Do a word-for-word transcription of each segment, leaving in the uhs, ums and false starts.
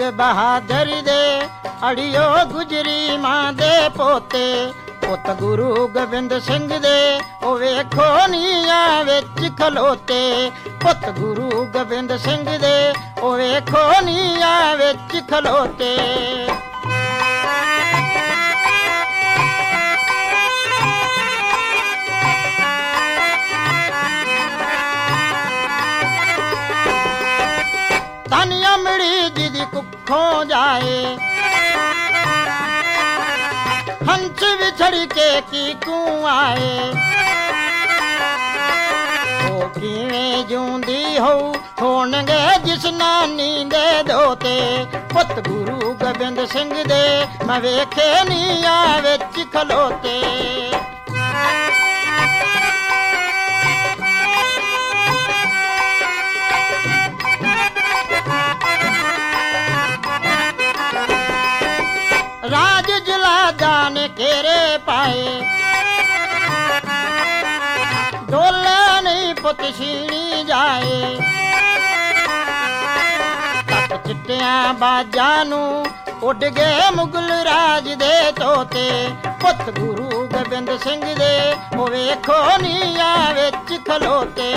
तेग बहादुर दे अड़ियो गुजरी मां दे पोते पुत गुरु गोबिंद सिंह दे ओ वेखो नीया विच खलोते पुत गुरु गोबिंद सिंह दे ओ वेखो नीया विच खलोते। तन अमड़ी जिदी कुखों जाए हंस बिछड़ के की कू आए ओ किवें जूंदी हो होणगे जिस नानी दे दोते पुत गुरु गोबिंद सिंह दे मैं वेखे नीया विच खलोते। राज जलादा ने केरे पाए डोला नहीं पुत सीनी जाए तक चिट्टिया बाजा नू उड़ गए मुगल राज दे तोते पुत गुरु गोबिंद सिंह दे ओ वेखो नीया विच खलोते।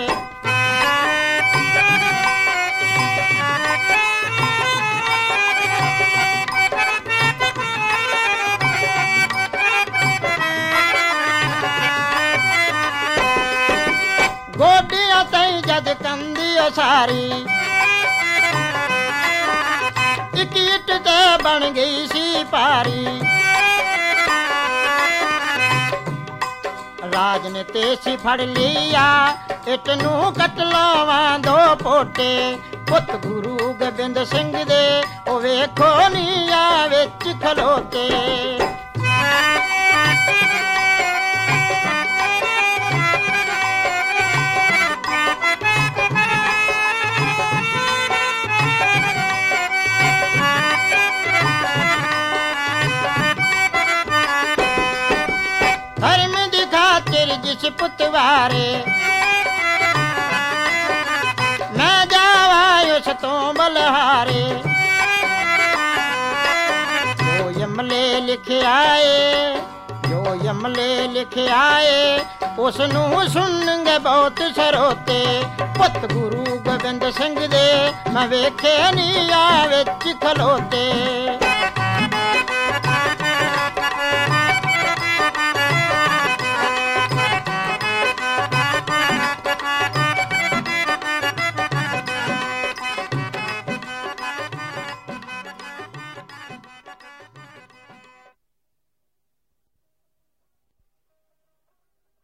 गोडियां तई जद कंदी सारी इक इट ते बन गई सी पारी राज ने तेसी फड़ लिया इट नू कट लावां दो पोटे पुत गुरु गोबिंद सिंह दे ओ वेखो नीया विच खलोते। धर्म दी खातिर जिस पुतवारे मैं जावा उस तो बलहारे जो यमले लिखे आए जो यमले लिखे आए उसनू सुनगे बहुत सरोते पुत गुरु गोबिंद सिंह दे मैं वेखे नीया विच खलोते।